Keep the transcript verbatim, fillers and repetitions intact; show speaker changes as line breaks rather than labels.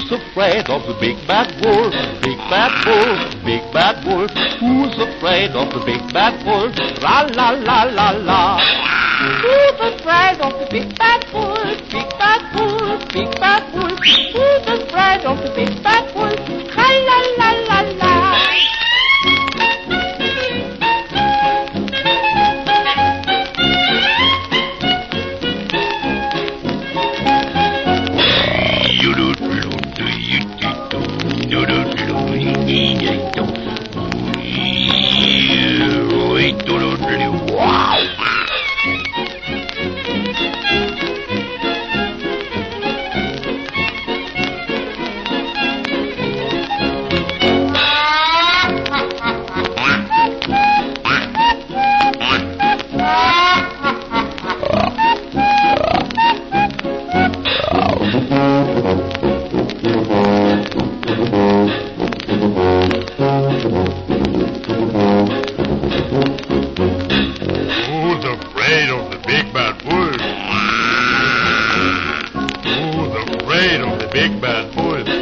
Who's afraid of the big bad wolf? Big bad wolf, big bad wolf. Who's afraid of the big bad wolf? La la la la la.
Who's afraid of the big bad wolf? Big bad wolf, big bad wolf. Who's afraid of the big bad wolf? La la la la la.
Who's afraid of the big bad wolf? Who's afraid of the big bad wolf?